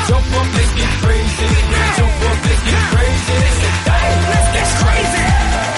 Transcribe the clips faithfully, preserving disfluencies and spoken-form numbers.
Jump up, let's get crazy. Jump up, let's get crazy. Hey, let's get crazy.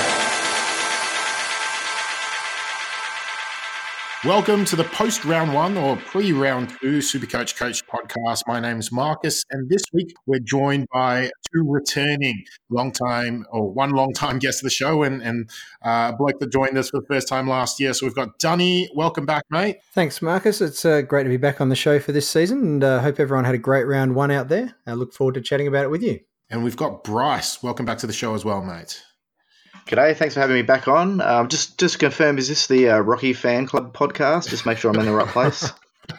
Welcome to the post-round one or pre-round two Supercoach Coach podcast. My name's Marcus, and this week we're joined by two returning long-time or one long-time guest of the show and, and uh, a bloke that joined us for the first time last year. So we've got Dunny. Welcome back, mate. Thanks, Marcus. It's uh, great to be back on the show for this season, and I uh, hope everyone had a great round one out there. I look forward to chatting about it with you. And we've got Bryce. Welcome back to the show as well, mate. G'day, thanks for having me back on. Um, just just to confirm, is this the uh, Rocky Fan Club podcast? Just make sure I'm in the right place.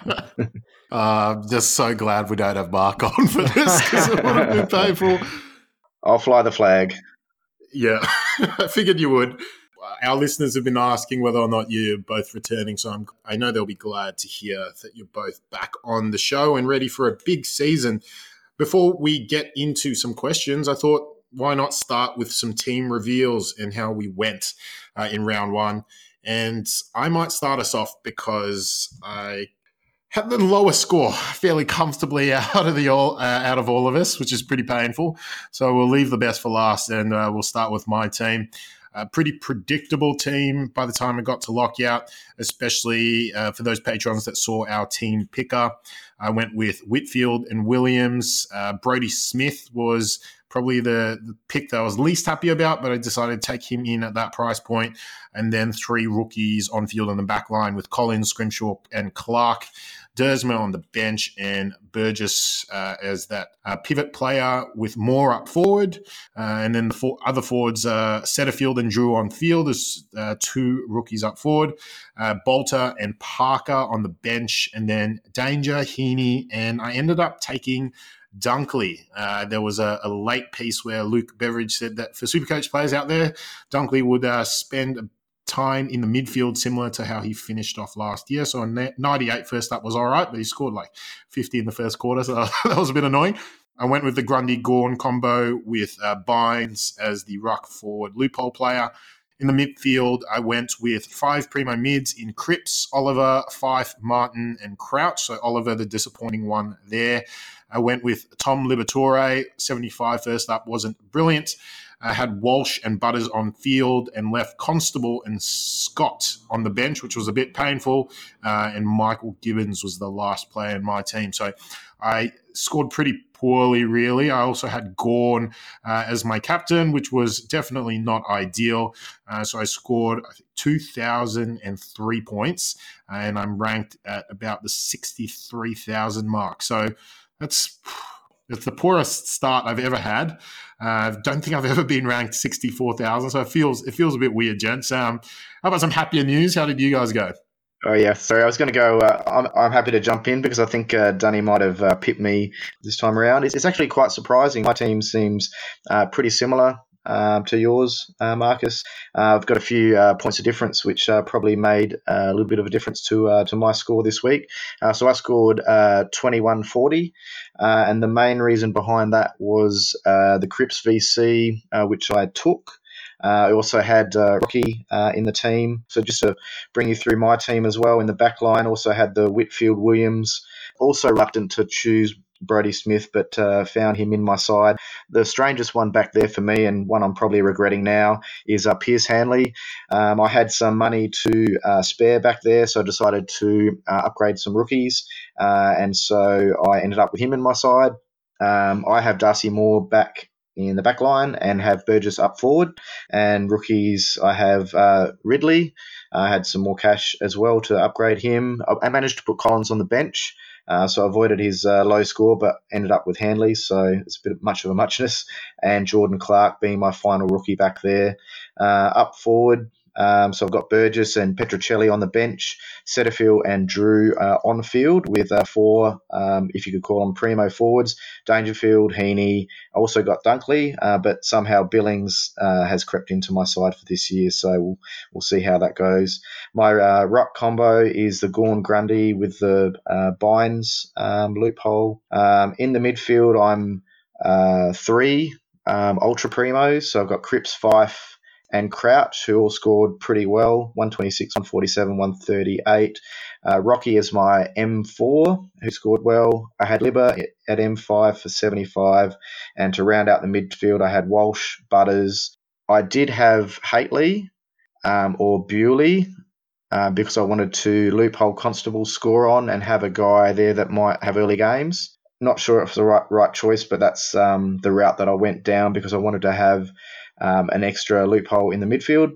uh, just so glad we don't have Mark on for this because it would have been painful. I'll fly the flag. Yeah, I figured you would. Our listeners have been asking whether or not you're both returning, so I'm, I know they'll be glad to hear that you're both back on the show and ready for a big season. Before we get into some questions, I thought, why not start with some team reveals and how we went uh, in round one? And I might start us off because I had the lowest score fairly comfortably out of the all uh, out of all of us, which is pretty painful. So we'll leave the best for last, and uh, we'll start with my team. A pretty predictable team by the time I got to lockout, especially uh, for those patrons that saw our team picker. I went with Whitfield and Williams. Uh, Brodie Smith was probably the, the pick that I was least happy about, but I decided to take him in at that price point. And then three rookies on field on the back line with Collins, Scrimshaw, and Clark. Dersma on the bench, and Burgess uh, as that uh, pivot player with Moore up forward. Uh, and then the four other forwards, uh, Setterfield and Drew on field as uh, two rookies up forward. Uh, Bolter and Parker on the bench, and then Danger, Heaney, and I ended up taking Dunkley. Uh, there was a, a late piece where Luke Beveridge said that for Supercoach players out there, Dunkley would uh, spend a time in the midfield similar to how he finished off last year. So a ninety-eight first up was all right, but he scored like fifty in the first quarter, so that was a bit annoying. I went with the Grundy-Gawn combo with uh, Bynes as the ruck forward loophole player. In the midfield, I went with five primo mids in Cripps, Oliver, Fife, Martin, and Crouch. So Oliver, the disappointing one there. I went with Tom Liberatore, seventy-five first up, wasn't brilliant. I had Walsh and Butters on field and left Constable and Scott on the bench, which was a bit painful. Uh, and Michael Gibbons was the last player in my team. So I scored pretty poorly, really. I also had Gawn uh, as my captain, which was definitely not ideal. Uh, so I scored I think, two thousand three points, and I'm ranked at about the sixty-three thousand mark. So that's... It's the poorest start I've ever had. I uh, don't think I've ever been ranked sixty-four thousand, so it feels it feels a bit weird, gents. Um, how about some happier news? How did you guys go? Oh, yeah. Sorry, I was going to go. Uh, I'm, I'm happy to jump in because I think uh, Dunny might have uh, pipped me this time around. It's, it's actually quite surprising. My team seems uh, pretty similar Um, to yours, uh, Marcus. Uh, I've got a few uh, points of difference, which uh, probably made uh, a little bit of a difference to uh, to my score this week. Uh, so I scored uh, twenty-one forty, uh, and the main reason behind that was uh, the Cripps V C, uh, which I took. Uh, I also had uh, Rocky uh, in the team. So just to bring you through my team as well, in the back line, also had the Whitfield Williams. Also reluctant to choose Brodie Smith, but uh, found him in my side. The strangest one back there for me, and one I'm probably regretting now, is uh, Pierce Hanley. Um, I had some money to uh, spare back there, so I decided to uh, upgrade some rookies, uh, and so I ended up with him in my side. Um, I have Darcy Moore back in the back line and have Burgess up forward, and rookies I have uh, Ridley. I had some more cash as well to upgrade him. I, I managed to put Collins on the bench, Uh, so I avoided his uh, low score, but ended up with Handley, so it's a bit much of a muchness. And Jordan Clark being my final rookie back there. Uh, up forward, um, so I've got Burgess and Petrocelli on the bench, Setterfield and Drew uh, on field with uh, four, um, if you could call them primo forwards, Dangerfield, Heaney. I also got Dunkley, uh, but somehow Billings uh, has crept into my side for this year, so we'll, we'll see how that goes. My uh, ruck combo is the Gawn Grundy with the uh, Bynes um, loophole. Um, in the midfield, I'm uh, three um, ultra primos, so I've got Cripps, Fife, and Crouch, who all scored pretty well, one twenty-six, one forty-seven, one thirty-eight. Uh, Rocky is my M four, who scored well. I had Libba at M five for seventy-five. And to round out the midfield, I had Walsh, Butters. I did have Haitley um, or Bewley uh, because I wanted to loophole Constable score on and have a guy there that might have early games. Not sure if it's the right, right choice, but that's um, the route that I went down because I wanted to have um, an extra loophole in the midfield.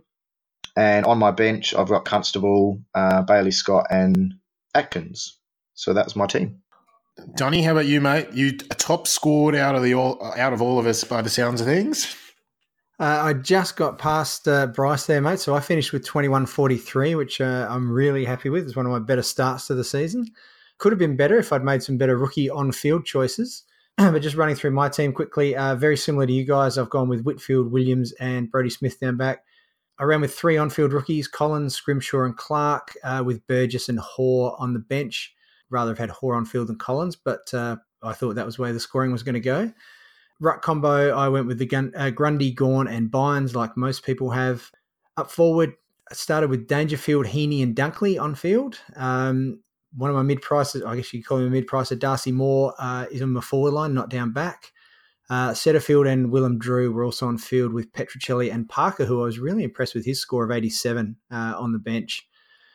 And on my bench, I've got Constable, uh, Bailey Scott, and Atkins. So that's my team. Donny, how about you, mate? You top scored out of the all out of all of us by the sounds of things. Uh, I just got past uh, Bryce there, mate. So I finished with twenty-one forty-three, which uh, I'm really happy with. It's one of my better starts to the season. Could have been better if I'd made some better rookie on-field choices. But just running through my team quickly, uh, very similar to you guys, I've gone with Whitfield, Williams, and Brodie Smith down back. I ran with three on-field rookies, Collins, Scrimshaw, and Clark, uh, with Burgess and Hoare on the bench. Rather have had Hoare on field than Collins, but uh, I thought that was where the scoring was going to go. Ruck combo, I went with the Gun- uh, Grundy, Gawn, and Bynes, like most people have. Up forward, I started with Dangerfield, Heaney, and Dunkley on field. Um, one of my mid-prices, I guess you could call him a mid-pricer, Darcy Moore, uh, is on my forward line, not down back. Uh, Setterfield and Willem Drew were also on field with Petruccelli and Parker, who I was really impressed with his score of eighty-seven uh, on the bench.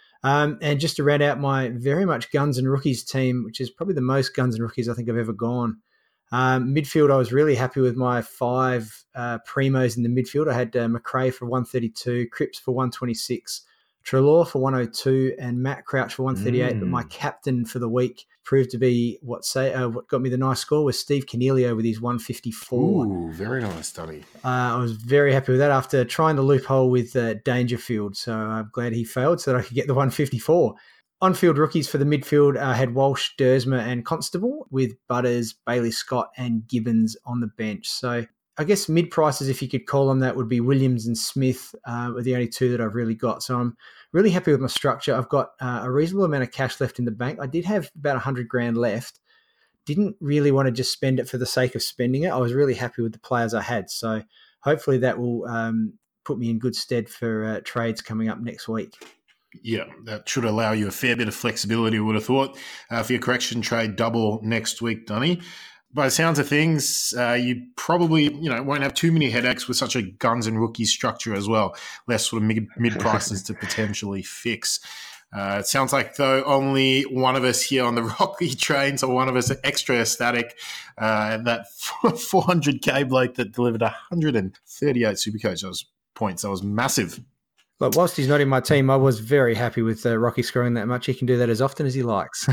Um, and just to round out my very much guns and rookies team, which is probably the most guns and rookies I think I've ever gone. Um, midfield, I was really happy with my five uh, primos in the midfield. I had uh, McRae for one thirty-two, Cripps for one twenty-six, Treloar for one oh two, and Matt Crouch for one thirty-eight. Mm. But my captain for the week proved to be what say uh, what got me the nice score was Steve Canelio with his one fifty-four. Ooh, very nice, Donny. Uh, I was very happy with that after trying the loophole with uh, Dangerfield. So I'm glad he failed so that I could get the one fifty-four. On-field rookies for the midfield uh, had Walsh, Dersma, and Constable, with Butters, Bailey Scott, and Gibbons on the bench. So I guess mid-prices, if you could call them that, would be Williams and Smith uh, are the only two that I've really got. So I'm really happy with my structure. I've got uh, a reasonable amount of cash left in the bank. I did have about one hundred grand left. Didn't really want to just spend it for the sake of spending it. I was really happy with the players I had. So hopefully that will um, put me in good stead for uh, trades coming up next week. Yeah, that should allow you a fair bit of flexibility, I would have thought, uh, for your correction trade double next week, Donny. By the sounds of things, uh, you probably you know won't have too many headaches with such a guns and rookies structure as well. Less sort of mid, mid prices to potentially fix. Uh, it sounds like, though, only one of us here on the Rocky train, so one of us extra ecstatic. Uh, that four hundred K bloke that delivered one hundred thirty-eight Supercoach points. That was massive. But whilst he's not in my team, I was very happy with uh, Rocky scoring that much. He can do that as often as he likes.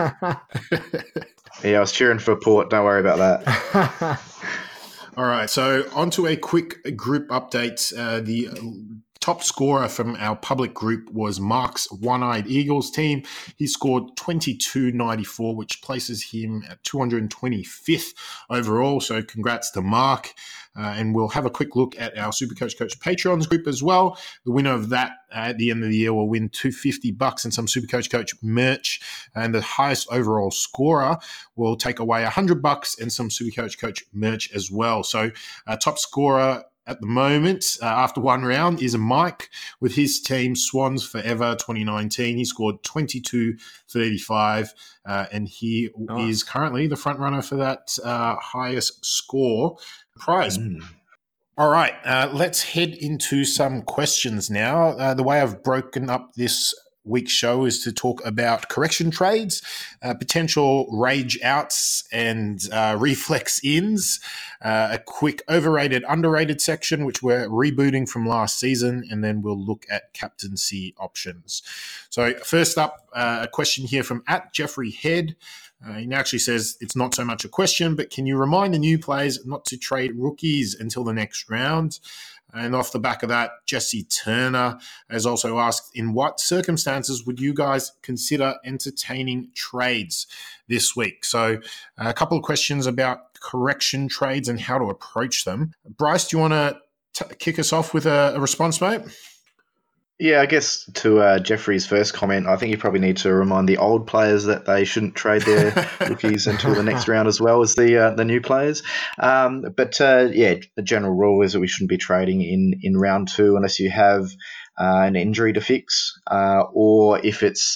Yeah, I was cheering for Port. Don't worry about that. All right, so on to a quick group update. Uh, the top scorer from our public group was Mark's One-Eyed Eagles team. He scored twenty-two ninety-four, which places him at two hundred twenty-fifth overall. So congrats to Mark. Uh, and we'll have a quick look at our Supercoach Coach Patreons group as well. The winner of that uh, at the end of the year will win two hundred fifty bucks and some Supercoach Coach merch. And the highest overall scorer will take away one hundred bucks and some Supercoach Coach merch as well. So uh, top scorer at the moment, uh, after one round, is Mike with his team Swans Forever twenty nineteen. He scored twenty-two thirty-five, uh, and he nice. is currently the front runner for that uh, highest score prize. Mm. All right, uh, let's head into some questions now. Uh, the way I've broken up this week's show is to talk about correction trades, uh, potential rage outs, and uh, reflex ins, uh, a quick overrated, underrated section, which we're rebooting from last season, and then we'll look at captaincy options. So first up, uh, a question here from at Jeffrey Head. Uh, he actually says it's not so much a question, but can you remind the new players not to trade rookies until the next round? And off the back of that, Jesse Turner has also asked, in what circumstances would you guys consider entertaining trades this week? So a couple of questions about correction trades and how to approach them. Bryce, do you want to t- kick us off with a, a response, mate? Yeah, I guess to uh, Jeffrey's first comment, I think you probably need to remind the old players that they shouldn't trade their rookies until the next round as well as the uh, the new players. Um, but uh, yeah, the general rule is that we shouldn't be trading in, in round two unless you have uh, an injury to fix, uh, or if it's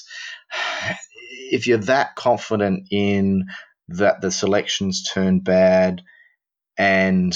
if you're that confident in that the selections turn bad and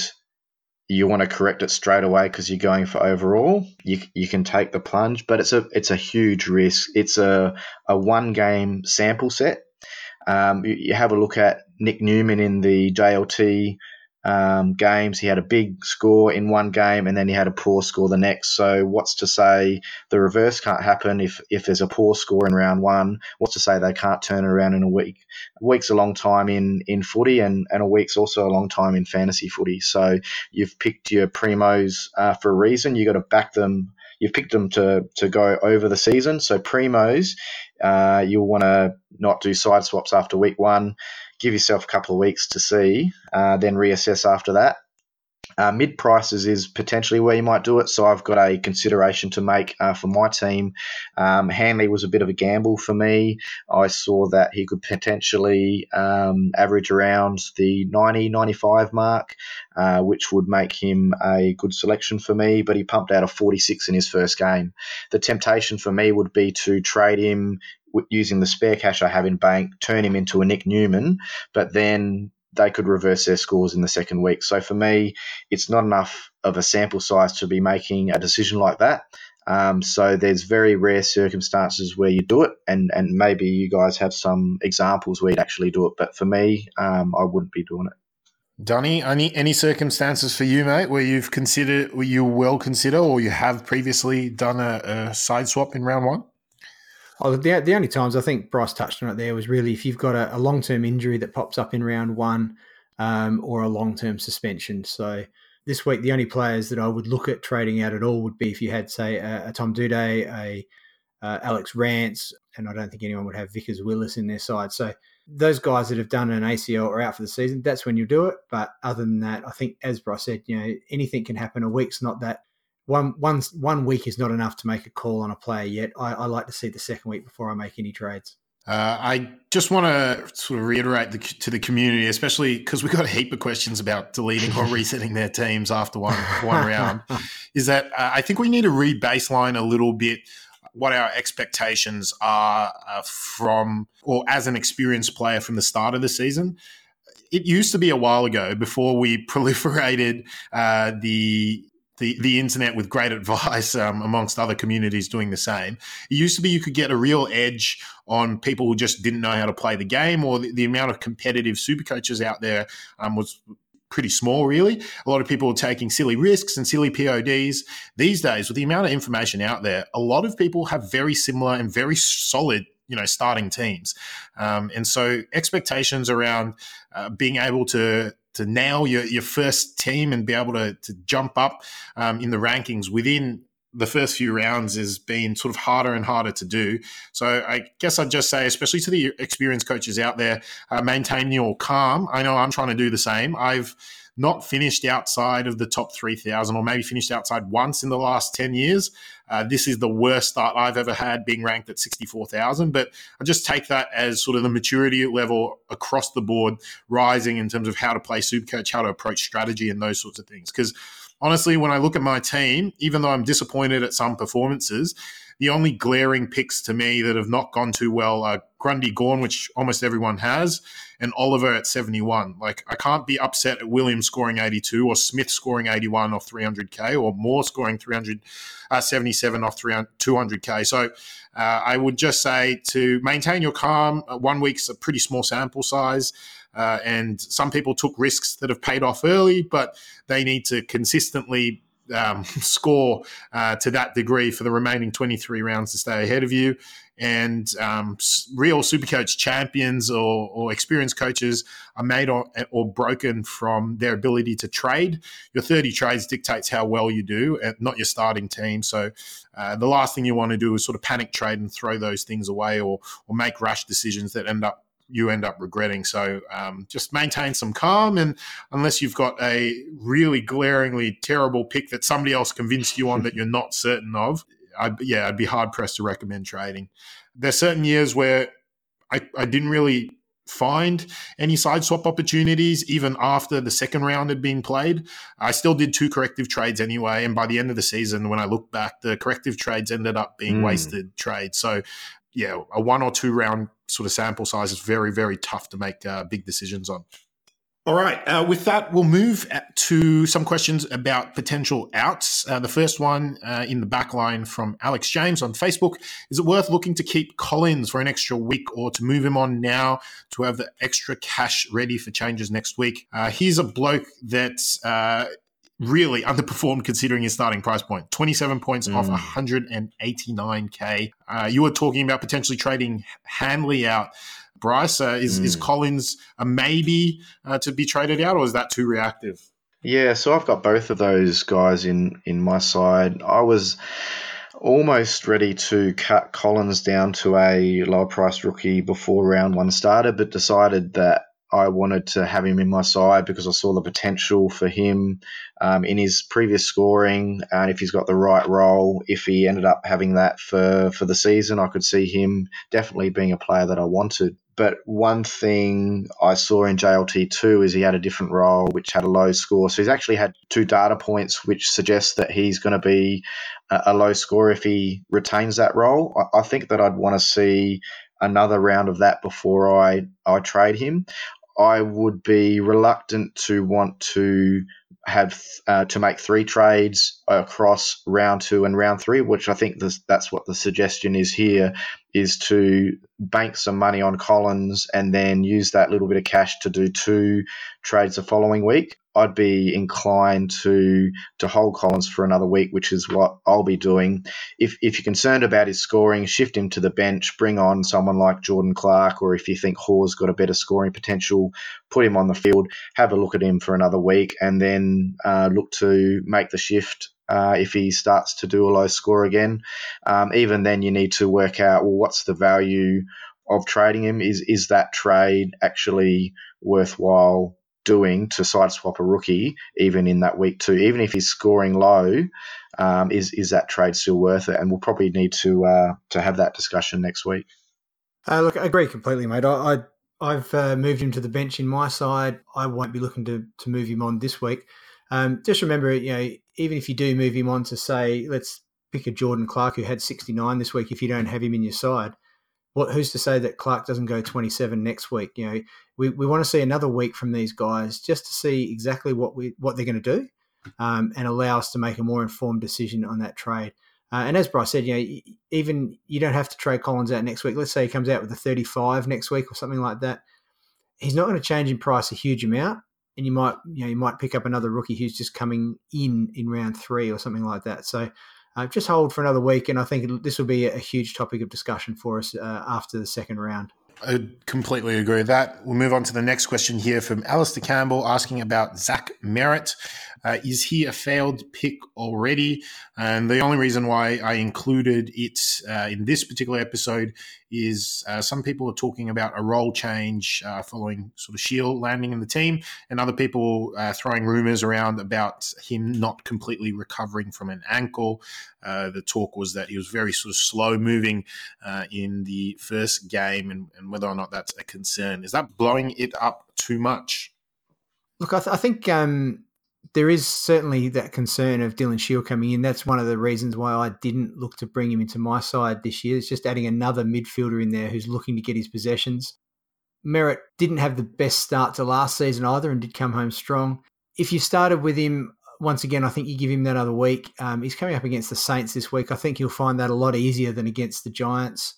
you want to correct it straight away because you're going for overall, you you can take the plunge, but it's a it's a huge risk. It's a, a one game sample set. Um, you, you have a look at Nick Newman in the J L T um, games. He had a big score in one game and then he had a poor score the next. So what's to say the reverse can't happen if, if there's a poor score in round one? What's to say they can't turn it around in a week? A week's a long time in, in footy and, and a week's also a long time in fantasy footy. So you've picked your primos uh, for a reason. You've got to back them. You've picked them to, to go over the season. So primos, uh, you'll want to not do side swaps after week one. Give yourself a couple of weeks to see, uh, then reassess after that. Uh, mid prices is potentially where you might do it. So I've got a consideration to make uh, for my team. Um, Hanley was a bit of a gamble for me. I saw that he could potentially um, average around the ninety, ninety-five mark, uh, which would make him a good selection for me, but he pumped out a forty-six in his first game. The temptation for me would be to trade him using the spare cash I have in bank, turn him into a Nick Newman, but then they could reverse their scores in the second week. So for me, it's not enough of a sample size to be making a decision like that. Um, so there's very rare circumstances where you do it, and, and maybe you guys have some examples where you'd actually do it. But for me, um, I wouldn't be doing it. Dunny, any any circumstances for you, mate, where you've considered, where you will consider, or you have previously done a, a side swap in round one? Oh, the, the only times I think Bryce touched on it there was really if you've got a, a long-term injury that pops up in round one um, or a long-term suspension. So this week, the only players that I would look at trading out at all would be if you had, say, a, a Tom Doedee, a uh, Alex Rance, and I don't think anyone would have Vickers Willis in their side. So those guys that have done an A C L or out for the season, that's when you do it. But other than that, I think, as Bryce said, you know, anything can happen. A week's not that. One, one, one week is not enough to make a call on a player yet. I, I like to see the second week before I make any trades. Uh, I just want to sort of reiterate the, to the community, especially because we got a heap of questions about deleting or resetting their teams after one one round, is that uh, I think we need to re-baseline a little bit what our expectations are uh, from, or as an experienced player from the start of the season. It used to be a while ago, before we proliferated uh, the The, the internet with great advice um, amongst other communities doing the same. It used to be you could get a real edge on people who just didn't know how to play the game, or the, the amount of competitive super coaches out there um, was pretty small, really. A lot of people were taking silly risks and silly P O Ds. These days, with the amount of information out there, a lot of people have very similar and very solid you know, starting teams. Um, and so expectations around uh, being able to to nail your, your first team and be able to, to jump up um, in the rankings within the first few rounds has been sort of harder and harder to do. So I guess I'd just say, especially to the experienced coaches out there, uh, maintain your calm. I know I'm trying to do the same. I've not finished outside of the top three thousand, or maybe finished outside once in the last ten years. Uh, this is the worst start I've ever had, being ranked at sixty-four thousand. But I just take that as sort of the maturity level across the board rising in terms of how to play Supercoach, how to approach strategy and those sorts of things. Because honestly, when I look at my team, even though I'm disappointed at some performances, the only glaring picks to me that have not gone too well are Grundy Gawn, which almost everyone has, and Oliver at seventy-one. Like, I can't be upset at Williams scoring eighty-two, or Smith scoring eighty-one off three hundred K, or Moore scoring three hundred, uh, seventy-seven off two hundred K. So uh, I would just say to maintain your calm. Uh, one week's a pretty small sample size. Uh, and some people took risks that have paid off early, but they need to consistently um, score uh, to that degree for the remaining twenty-three rounds to stay ahead of you. And um, real Supercoach champions or, or experienced coaches are made or, or broken from their ability to trade. Your thirty trades dictates how well you do, not your starting team. So uh, the last thing you want to do is sort of panic trade and throw those things away, or or make rash decisions that end up you end up regretting. So um, just maintain some calm, and unless you've got a really glaringly terrible pick that somebody else convinced you on that you're not certain of, I'd, yeah, I'd be hard-pressed to recommend trading. There's certain years where I, I didn't really find any side swap opportunities even after the second round had been played. I still did two corrective trades anyway, and by the end of the season, when I look back, the corrective trades ended up being mm. wasted trades. So yeah, a one or two round sort of sample size is very, very tough to make uh, big decisions on. All right. Uh, with that, we'll move to some questions about potential outs. Uh, the first one uh, in the back line from Alex James on Facebook. Is it worth looking to keep Collins for an extra week or to move him on now to have the extra cash ready for changes next week? Uh, he's a bloke that's uh, really underperformed considering his starting price point. twenty-seven points mm. off one hundred eighty-nine K. Uh, you were talking about potentially trading Hanley out. Bryce, uh, is, mm. is Collins a maybe uh, to be traded out, or is that too reactive? Yeah, so I've got both of those guys in, in my side. I was almost ready to cut Collins down to a lower price rookie before round one started, but decided that I wanted to have him in my side because I saw the potential for him um, in his previous scoring, and if he's got the right role, if he ended up having that for, for the season, I could see him definitely being a player that I wanted. But one thing I saw in J L T two is he had a different role, which had a low score. So he's actually had two data points, which suggests that he's going to be a, a low score if he retains that role. I, I think that I'd want to see another round of that before I, I trade him. I would be reluctant to want to have uh, to make three trades across round two and round three, which I think this, that's what the suggestion is here, is to bank some money on Collins and then use that little bit of cash to do two trades the following week. I'd be inclined to to hold Collins for another week, which is what I'll be doing. If if you're concerned about his scoring, shift him to the bench, bring on someone like Jordan Clark, or if you think Hawes got a better scoring potential, put him on the field, have a look at him for another week, and then uh, look to make the shift uh, if he starts to do a low score again. Um, even then, you need to work out, well, what's the value of trading him? Is is that trade actually worthwhile doing to sideswap a rookie even in that week two? Even if he's scoring low, um, is is that trade still worth it? And we'll probably need to uh, to have that discussion next week. Uh, look, I agree completely, mate. I, I I've uh, moved him to the bench in my side. I won't be looking to to move him on this week. Um, just remember, you know, even if you do move him on to, say, let's pick a Jordan Clark who had sixty-nine this week, if you don't have him in your side, what who's to say that Clark doesn't go twenty-seven next week? You know, we, we want to see another week from these guys just to see exactly what we what they're going to do, um, and allow us to make a more informed decision on that trade. Uh, and as Bryce said, you know, even you don't have to trade Collins out next week. Let's say he comes out with a thirty-five next week or something like that. He's not going to change in price a huge amount, and you might you know you might pick up another rookie who's just coming in in round three or something like that. So. Uh, just hold for another week, and I think this will be a huge topic of discussion for us uh, after the second round. I completely agree with that. We'll move on to the next question here from Alistair Campbell asking about Zach Merritt. Uh, is he a failed pick already? And the only reason why I included it uh, in this particular episode is uh, some people are talking about a role change uh, following sort of Shield landing in the team, and other people uh, throwing rumours around about him not completely recovering from an ankle. Uh, the talk was that he was very sort of slow moving uh, in the first game, and, and whether or not that's a concern. Is that blowing it up too much? Look, I, th- I think um, there is certainly that concern of Dylan Shield coming in. That's one of the reasons why I didn't look to bring him into my side this year. It's just adding another midfielder in there who's looking to get his possessions. Merritt didn't have the best start to last season either and did come home strong. If you started with him, once again, I think you give him that other week. Um, he's coming up against the Saints this week. I think he'll find that a lot easier than against the Giants.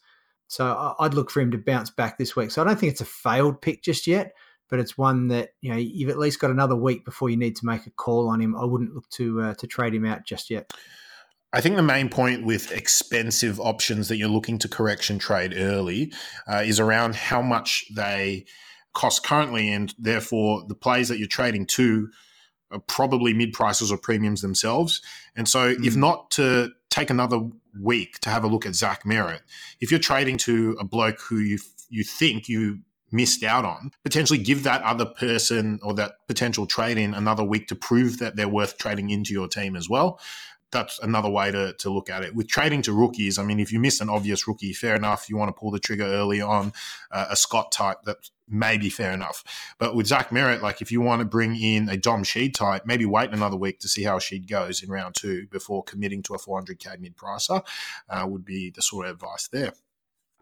So I'd look for him to bounce back this week. So I don't think it's a failed pick just yet, but it's one that, you know, you've at least got another week before you need to make a call on him. I wouldn't look to uh, to trade him out just yet. I think the main point with expensive options that you're looking to correction trade early uh, is around how much they cost currently, and therefore the players that you're trading to are probably mid-prices or premiums themselves. And so mm. if not to take another week to have a look at Zach Merritt, if you're trading to a bloke who you you think you missed out on, potentially give that other person or that potential trade in another week to prove that they're worth trading into your team as well. That's another way to, to look at it. With trading to rookies, I mean, if you miss an obvious rookie, fair enough. You want to pull the trigger early on uh, a Scott type, that may be fair enough. But with Zach Merritt, like if you want to bring in a Dom Sheed type, maybe wait another week to see how Sheed goes in round two before committing to a four hundred K mid-pricer uh, would be the sort of advice there.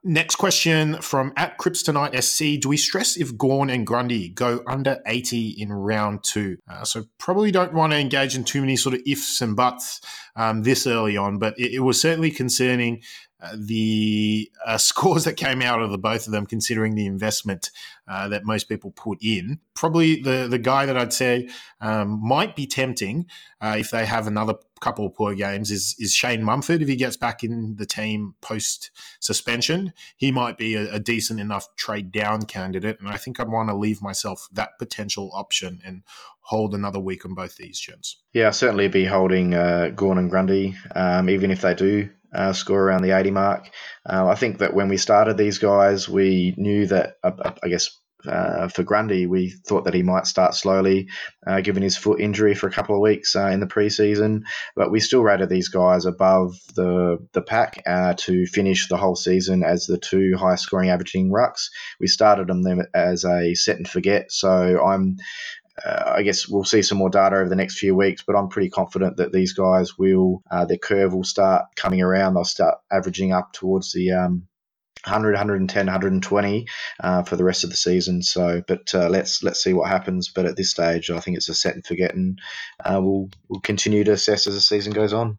Next question from at Kryptonite S C. Do we stress if Gawn and Grundy go under eighty in round two? Uh, so probably don't want to engage in too many sort of ifs and buts um, this early on, but it, it was certainly concerning uh, the uh, scores that came out of the both of them, considering the investment uh, that most people put in. Probably the, the guy that I'd say um, might be tempting uh, if they have another couple of poor games is is Shane Mumford. If he gets back in the team post suspension, he might be a, a decent enough trade down candidate, and I think I'd want to leave myself that potential option and hold another week on both these gents. Yeah, I'll certainly be holding uh, Gawn and Grundy, um, even if they do uh, score around the eighty mark. Uh, I think that when we started these guys, we knew that, uh, I guess, Uh, for Grundy, we thought that he might start slowly, uh, given his foot injury for a couple of weeks uh, in the preseason. But we still rated these guys above the the pack uh, to finish the whole season as the two highest scoring averaging rucks. We started them as a set and forget. So I'm, uh, I guess we'll see some more data over the next few weeks, but I'm pretty confident that these guys will, uh, their curve will start coming around. They'll start averaging up towards the um, one hundred, one ten, one twenty uh, for the rest of the season. So, but uh, let's let's see what happens. But at this stage, I think it's a set and forget, and uh, we'll we'll continue to assess as the season goes on.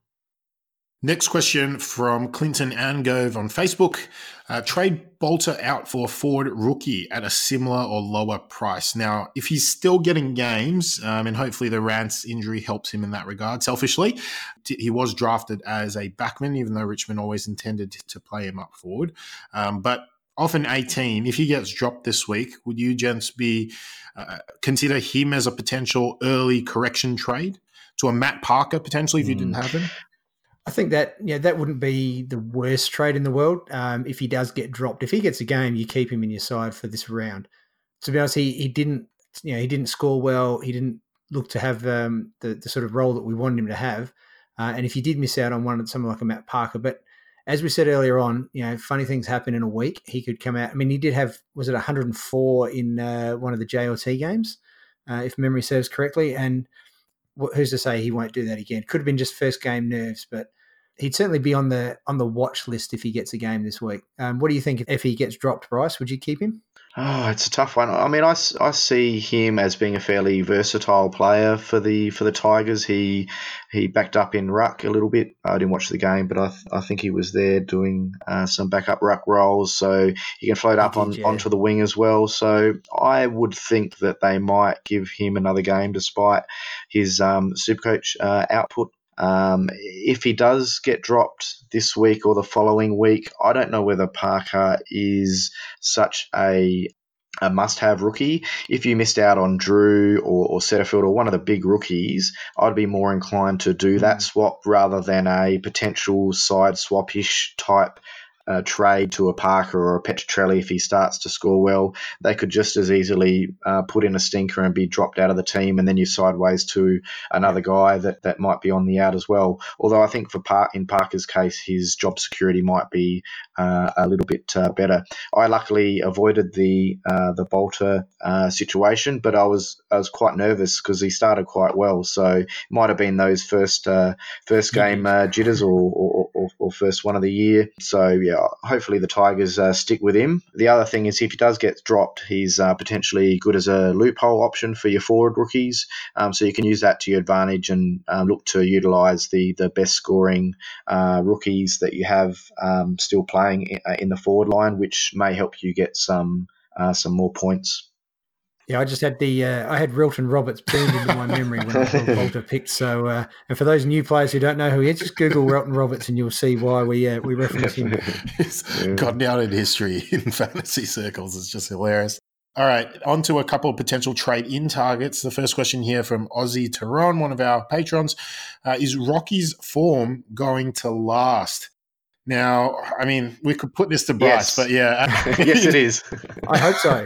Next question from Clinton Angove on Facebook. Uh, trade Bolter out for a forward rookie at a similar or lower price. Now, if he's still getting games, um, and hopefully the Rance injury helps him in that regard, selfishly, he was drafted as a backman, even though Richmond always intended to play him up forward. Um, but often eighteen, if he gets dropped this week, would you gents be uh, consider him as a potential early correction trade to a Matt Parker potentially if mm. you didn't have him? I think that yeah, that wouldn't be the worst trade in the world um, if he does get dropped. If he gets a game, you keep him in your side for this round. To be honest, he he didn't you know he didn't score well. He didn't look to have um, the the sort of role that we wanted him to have. Uh, and if you did miss out on one, someone like a Matt Parker, but as we said earlier on, you know, funny things happen in a week. He could come out. I mean, he did have was it one hundred four in uh, one of the J L T games, uh, if memory serves correctly, and who's to say he won't do that again? Could have been just first game nerves, but he'd certainly be on the on the watch list if he gets a game this week. Um, what do you think if, if he gets dropped, Bryce? Would you keep him? Oh, it's a tough one. I mean, I, I see him as being a fairly versatile player for the for the Tigers. He he backed up in ruck a little bit. I didn't watch the game, but I I think he was there doing uh, some backup ruck roles, so he can float up did, on yeah. onto the wing as well. So I would think that they might give him another game despite his um, Supercoach uh, output. Um, if he does get dropped this week or the following week, I don't know whether Parker is such a a must-have rookie. If you missed out on Drew or, or Setterfield or one of the big rookies, I'd be more inclined to do that swap rather than a potential side swap-ish type Uh, trade to a Parker or a Petrocelli if he starts to score well. They could just as easily uh, put in a stinker and be dropped out of the team, and then you're sideways to another guy that, that might be on the out as well. Although I think for Par- in Parker's case, his job security might be uh, a little bit uh, better. I luckily avoided the uh, the Bolter uh, situation, but I was I was quite nervous because he started quite well. So it might have been those first uh, first game uh, jitters or, or, or, or first one of the year. So yeah. Hopefully the Tigers uh, stick with him. The other thing is if he does get dropped, he's uh, potentially good as a loophole option for your forward rookies. Um, so you can use that to your advantage and um, look to utilise the the best scoring uh, rookies that you have um, still playing in, uh, in the forward line, which may help you get some uh, some more points. Yeah, I just had the uh, I had Rilton Roberts burned into my memory when I Bolter picked. So, uh, and for those new players who don't know who he is, just Google Rilton Roberts and you'll see why we uh, we reference him. He's gotten out in history in fantasy circles. It's just hilarious. All right, on to a couple of potential trade-in targets. The first question here from Aussie Tehran, one of our patrons, uh, is Rocky's form going to last? Now, I mean, we could put this to Bryce, yes. but yeah. Yes, it is. I hope so.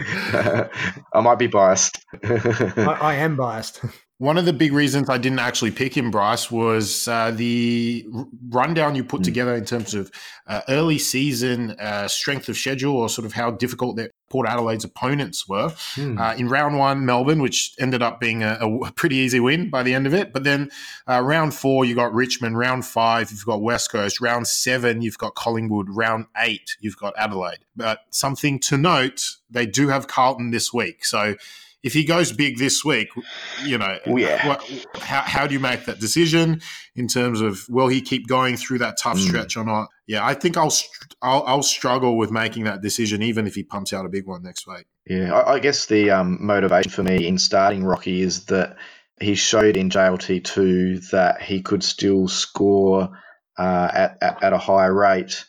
I might be biased. I, I am biased. One of the big reasons I didn't actually pick him, Bryce, was uh, the r- rundown you put mm. together in terms of uh, early season uh, strength of schedule, or sort of how difficult their Port Adelaide's opponents were. Hmm. Uh, in round one, Melbourne, which ended up being a, a pretty easy win by the end of it. But then uh, round four, you got Richmond. Round five, you've got West Coast. Round seven, you've got Collingwood. Round eight, you've got Adelaide. But something to note, they do have Carlton this week. So if he goes big this week, you know, Oh, yeah. what, how, how do you make that decision in terms of will he keep going through that tough Mm. stretch or not? Yeah, I think I'll, str- I'll I'll struggle with making that decision even if he pumps out a big one next week. Yeah, I, I guess the um, motivation for me in starting Rocky is that he showed in J L T two that he could still score uh, at, at at a high rate,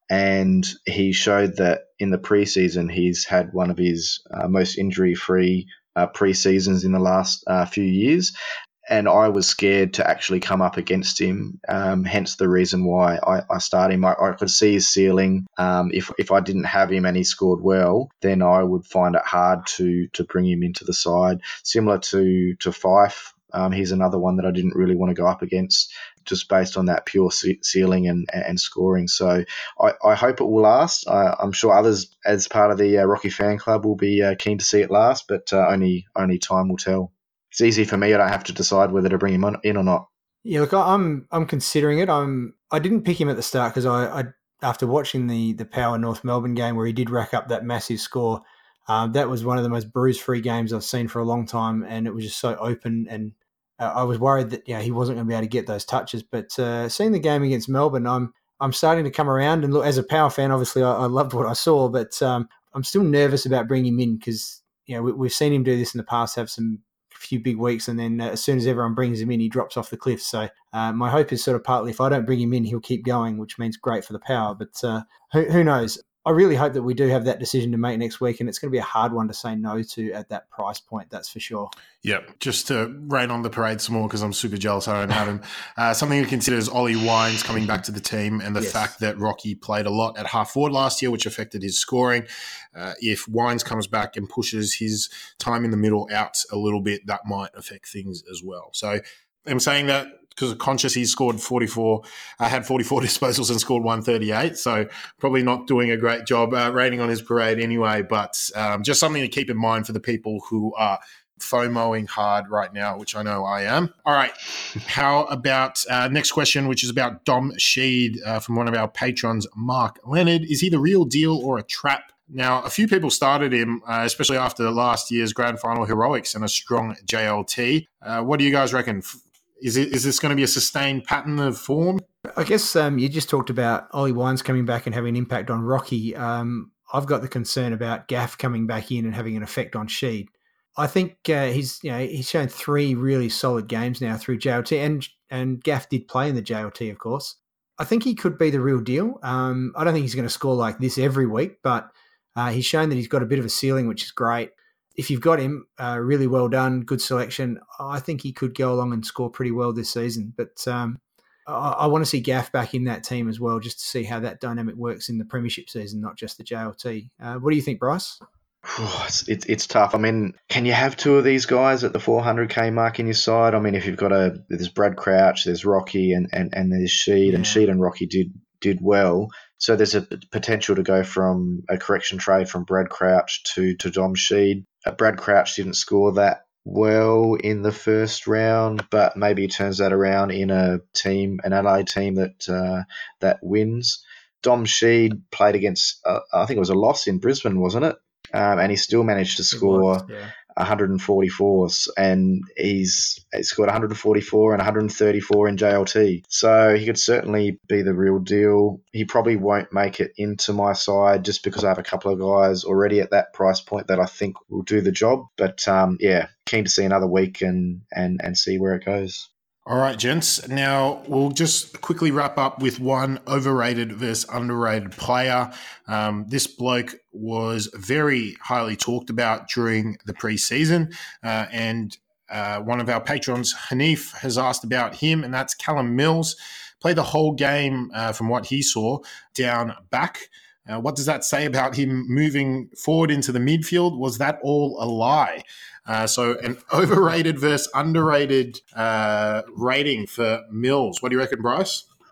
and he showed that in the preseason he's had one of his uh, most injury-free uh, preseasons in the last uh, few years. And I was scared to actually come up against him, um, hence the reason why I, I started him. I, I could see his ceiling. Um, if if I didn't have him and he scored well, then I would find it hard to to bring him into the side. Similar to, to Fife, um, he's another one that I didn't really want to go up against just based on that pure ce- ceiling and, and scoring. So I, I hope it will last. I, I'm sure others, as part of the uh, Rocky fan club, will be uh, keen to see it last, but uh, only only time will tell. It's easy for me. I don't have to decide whether to bring him on, in or not. Yeah, look, I- I'm I'm considering it. I'm I didn't pick him at the start because I, I after watching the the Power North Melbourne game where he did rack up that massive score, um, that was one of the most bruise-free games I've seen for a long time, and it was just so open. And uh, I was worried that yeah he wasn't going to be able to get those touches. But uh, seeing the game against Melbourne, I'm I'm starting to come around. And look, as a Power fan, obviously I, I loved what I saw, but um, I'm still nervous about bringing him in because you know we, we've seen him do this in the past, have some few big weeks, and then uh, as soon as everyone brings him in, he drops off the cliff. So uh, my hope is sort of partly if I don't bring him in, he'll keep going, which means great for the Power. But uh, who, who knows? I really hope that we do have that decision to make next week, and it's going to be a hard one to say no to at that price point, that's for sure. Yep, just to rain on the parade some more because I'm super jealous I don't have him. Uh, something to consider is Ollie Wines coming back to the team and the Yes. fact that Rocky played a lot at half forward last year, which affected his scoring. Uh, if Wines comes back and pushes his time in the middle out a little bit, that might affect things as well. So I'm saying that because of conscious, he scored forty-four, uh, had forty-four disposals and scored one thirty-eight. So probably not doing a great job uh, raining on his parade anyway, but um, just something to keep in mind for the people who are FOMOing hard right now, which I know I am. All right. How about uh, next question, which is about Dom Sheed uh, from one of our patrons, Mark Leonard. Is he the real deal or a trap? Now, a few people started him, uh, especially after last year's grand final heroics and a strong J L T. Uh, what do you guys reckon? Is it is this going to be a sustained pattern of form? I guess um, you just talked about Ollie Wines coming back and having an impact on Rocky. Um, I've got the concern about Gaff coming back in and having an effect on Sheed. I think uh, he's you know he's shown three really solid games now through J L T, and and Gaff did play in the J L T, of course. I think he could be the real deal. Um, I don't think he's going to score like this every week, but uh, he's shown that he's got a bit of a ceiling, which is great. If you've got him, uh, really well done, good selection. I think he could go along and score pretty well this season. But um, I, I want to see Gaff back in that team as well, just to see how that dynamic works in the premiership season, not just the J L T. Uh, what do you think, Bryce? It's, it's it's tough. I mean, can you have two of these guys at the four hundred K mark in your side? I mean, if you've got a there's Brad Crouch, there's Rocky, and and, and there's Sheed, Yeah. and Sheed and Rocky did did well. So there's a potential to go from a correction trade from Brad Crouch to to Dom Sheed. Uh, Brad Crouch didn't score that well in the first round, but maybe he turns that around in a team, an Adelaide team that uh, that wins. Dom Sheed played against, uh, I think it was a loss in Brisbane, wasn't it? Um, and he still managed to score Was, yeah. one hundred forty-four, and he's, he's scored one hundred forty-four and one hundred thirty-four in J L T. So he could certainly be the real deal. He probably won't make it into my side just because I have a couple of guys already at that price point that I think will do the job. But um, yeah, keen to see another week and, and, and see where it goes. All right, gents. Now, we'll just quickly wrap up with one overrated versus underrated player. Um, this bloke was very highly talked about during the preseason, uh, and uh, one of our patrons, Hanif, has asked about him, and that's Callum Mills. Played the whole game, uh, from what he saw, down back. Uh, what does that say about him moving forward into the midfield? Was that all a lie? Uh, so an overrated versus underrated uh, rating for Mills. What do you reckon, Bryce?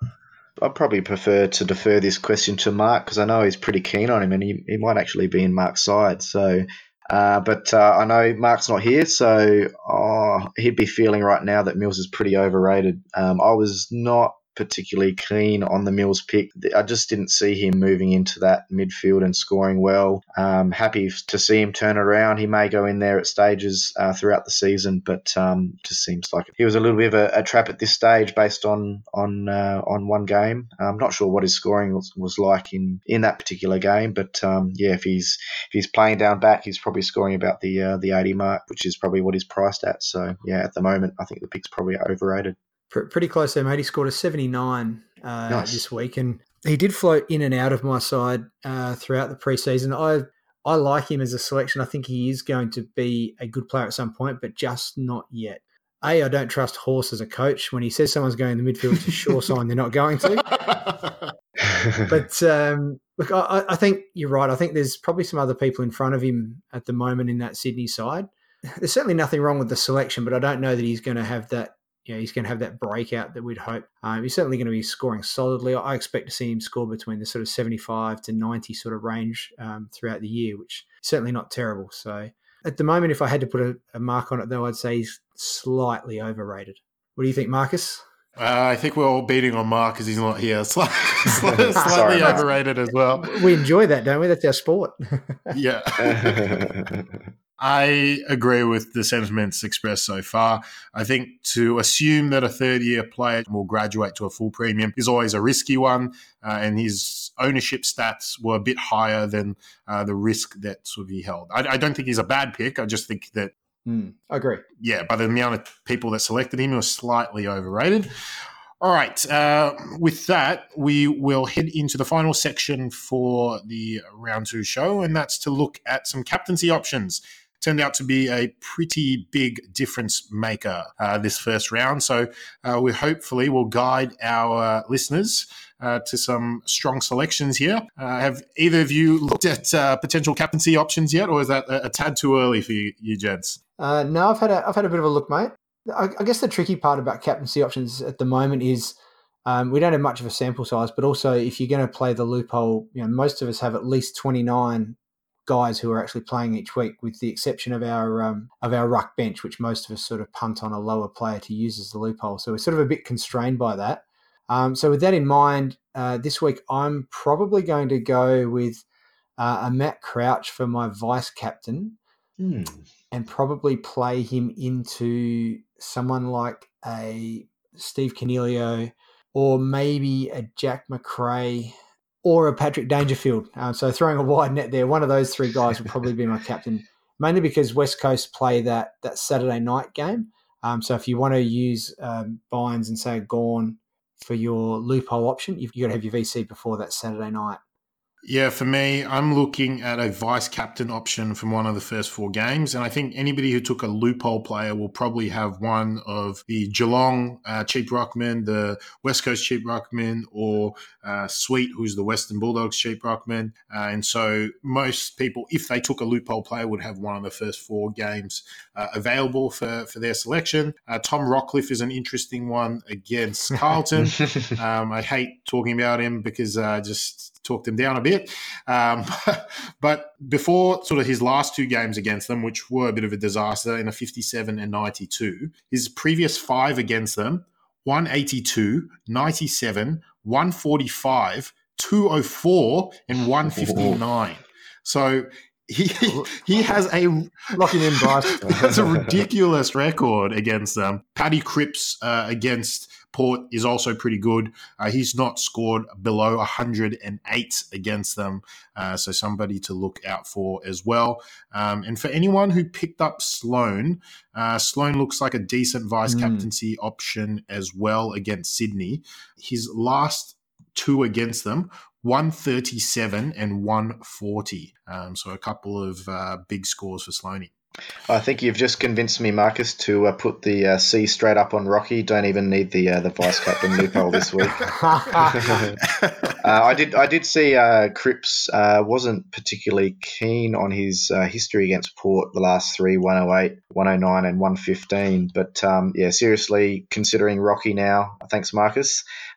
I'd probably prefer to defer this question to Mark because I know he's pretty keen on him and he, he might actually be in Mark's side. So, uh, but uh, I know Mark's not here, so oh, he'd be feeling right now that Mills is pretty overrated. Um, I was not particularly keen on the Mills pick. I just didn't see him moving into that midfield and scoring well. Um, happy to see him turn it around. He may go in there at stages uh, throughout the season, but um, just seems like he was a little bit of a, a trap at this stage based on on uh, on one game. I'm not sure what his scoring was, was like in, in that particular game, but um, yeah, if he's if he's playing down back, he's probably scoring about the uh, the eighty mark, which is probably what he's priced at. So yeah, at the moment, I think the pick's probably overrated. Pretty close there, mate. He scored a seventy-nine uh, Nice. this week, and he did float in and out of my side uh, throughout the preseason. I I like him as a selection. I think he is going to be a good player at some point, but just not yet. A, I don't trust Horse as a coach. When he says someone's going in the midfield, it's a sure sign they're not going to. But um, look, I, I think you're right. I think there's probably some other people in front of him at the moment in that Sydney side. There's certainly nothing wrong with the selection, but I don't know that he's going to have that. You know, he's going to have that breakout that we'd hope. Um, he's certainly going to be scoring solidly. I expect to see him score between the sort of seventy-five to ninety sort of range um, throughout the year, which is certainly not terrible. So at the moment, if I had to put a, a mark on it, though, I'd say he's slightly overrated. What do you think, Marcus? Uh, I think we're all beating on Mark because he's not here. Slightly, slightly Sorry, mate. overrated as well. We enjoy that, don't we? That's our sport. Yeah. I agree with the sentiments expressed so far. I think to assume that a third-year player will graduate to a full premium is always a risky one, uh, and his ownership stats were a bit higher than uh, the risk that sort of he held. I, I don't think he's a bad pick. I just think that, Mm, I agree. yeah, by the amount of people that selected him, he was slightly overrated. All right. Uh, with that, we will head into the final section for the round two show, and that's to look at some captaincy options. Turned out to be a pretty big difference maker uh, this first round. So uh, we hopefully will guide our listeners uh, to some strong selections here. Uh, have either of you looked at uh, potential captaincy options yet, or is that a, a tad too early for you, you gents? Uh, no, I've had a, I've had a bit of a look, mate. I, I guess the tricky part about captaincy options at the moment is um, we don't have much of a sample size, but also if you're going to play the loophole, you know, most of us have at least twenty-nine guys who are actually playing each week, with the exception of our um, of our ruck bench, which most of us sort of punt on a lower player to use as the loophole. So we're sort of a bit constrained by that. Um, so with that in mind, uh, this week I'm probably going to go with uh, a Matt Crouch for my vice captain, Hmm. and probably play him into someone like a Steve Cornelio or maybe a Jack McRae or a Patrick Dangerfield. Um, so throwing a wide net there, one of those three guys would probably be my captain, mainly because West Coast play that that Saturday night game. Um, so if you want to use um, Bynes and say Gawn for your loophole option, you've got to have your V C before that Saturday night. Yeah, for me, I'm looking at a vice captain option from one of the first four games. And I think anybody who took a loophole player will probably have one of the Geelong uh, cheap ruckman, the West Coast cheap ruckman, or uh, Sweet, who's the Western Bulldogs cheap ruckman. Uh, and so most people, if they took a loophole player, would have one of the first four games uh, available for, for their selection. Uh, Tom Rockcliffe is an interesting one against Carlton. um, I hate talking about him because I uh, just talked him down a bit. Um, but before sort of his last two games against them, which were a bit of a disaster in a fifty-seven and ninety-two, his previous five against them, one eighty-two, ninety-seven, one forty-five, two oh four, and one fifty-nine. So he he has a Lock him in, Bryce. he has a ridiculous record against them. Paddy Cripps uh, against Port is also pretty good. Uh, he's not scored below one hundred eight against them, uh, so somebody to look out for as well. Um, and for anyone who picked up Sloan, uh, Sloan looks like a decent vice-captaincy mm. option as well against Sydney. His last two against them, one thirty-seven and one forty. Um, so a couple of uh, big scores for Sloaney. I think you've just convinced me, Marcus, to uh, put the uh, C straight up on Rocky. Don't even need the uh, the vice captain loophole this week. uh, I did I did see uh, Cripps uh, wasn't particularly keen on his uh, history against Port, the last three, one oh eight, one oh nine, and one fifteen. But um, yeah, seriously, considering Rocky now, thanks, Marcus.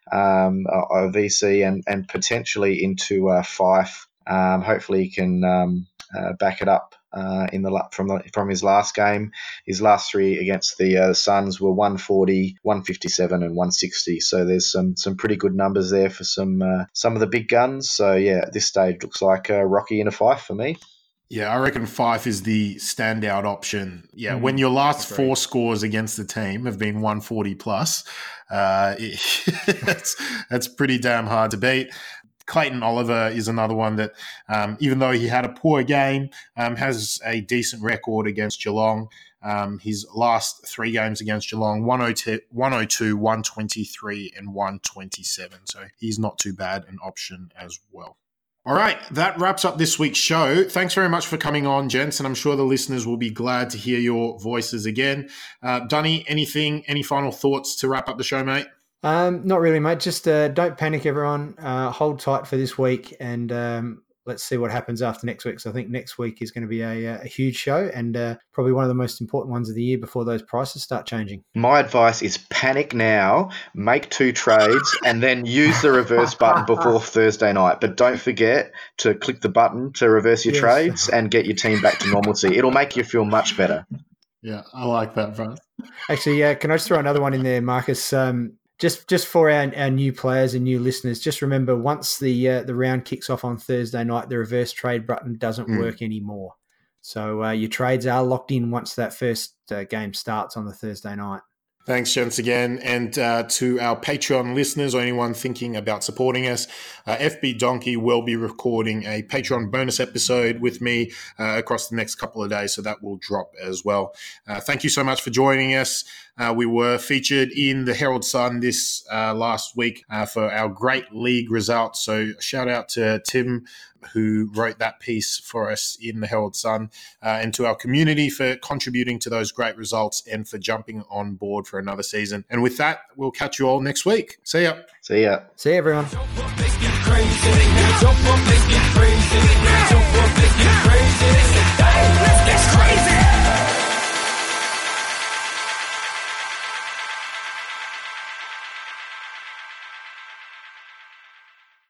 um, a V C and, and potentially into uh, Fife. Um, hopefully he can um, uh, back it up uh, in the from the, from his last game. His last three against the uh, Suns were one forty, one fifty-seven, and one sixty. So there's some some pretty good numbers there for some uh, some of the big guns. So yeah, at this stage looks like uh, Rocky in a Fife for me. Yeah, I reckon Fife is the standout option. Yeah, mm, when your last four great. scores against the team have been one forty plus, uh, it, that's, that's pretty damn hard to beat. Clayton Oliver is another one that, um, even though he had a poor game, um, has a decent record against Geelong. Um, his last three games against Geelong, one oh two, one twenty-three, and one twenty-seven. So he's not too bad an option as well. All right, that wraps up this week's show. Thanks very much for coming on, gents, and I'm sure the listeners will be glad to hear your voices again. Uh, Dunny, anything, any final thoughts to wrap up the show, mate? Um, not really, mate. Just uh, don't panic, everyone. Uh, hold tight for this week, and um, let's see what happens after next week. So I think next week is going to be a, a huge show and uh, probably one of the most important ones of the year before those prices start changing. My advice is panic now, make two trades, and then use the reverse button before Thursday night. But don't forget to click the button to reverse your yes. trades and get your team back to normalcy. It'll make you feel much better. Yeah, I like that, bro. Actually, uh, can I just throw another one in there, Marcus? Um, Just just for our, our new players and new listeners, just remember once the uh, the round kicks off on Thursday night, the reverse trade button doesn't mm. work anymore. So uh, your trades are locked in once that first uh, game starts on the Thursday night. Thanks, gents, again. And uh, to our Patreon listeners or anyone thinking about supporting us, uh, F B Donkey will be recording a Patreon bonus episode with me uh, across the next couple of days, so that will drop as well. Uh, thank you so much for joining us. Uh, we were featured in the Herald Sun this uh, last week uh, for our great league results. So shout out to Tim, who wrote that piece for us in the Herald Sun, uh, and to our community for contributing to those great results and for jumping on board for another season. And with that, we'll catch you all next week. See ya. See ya. See ya, everyone. Jump up, let's get crazy. Jump up, let's get crazy. Jump up, let's get crazy. Let's get crazy.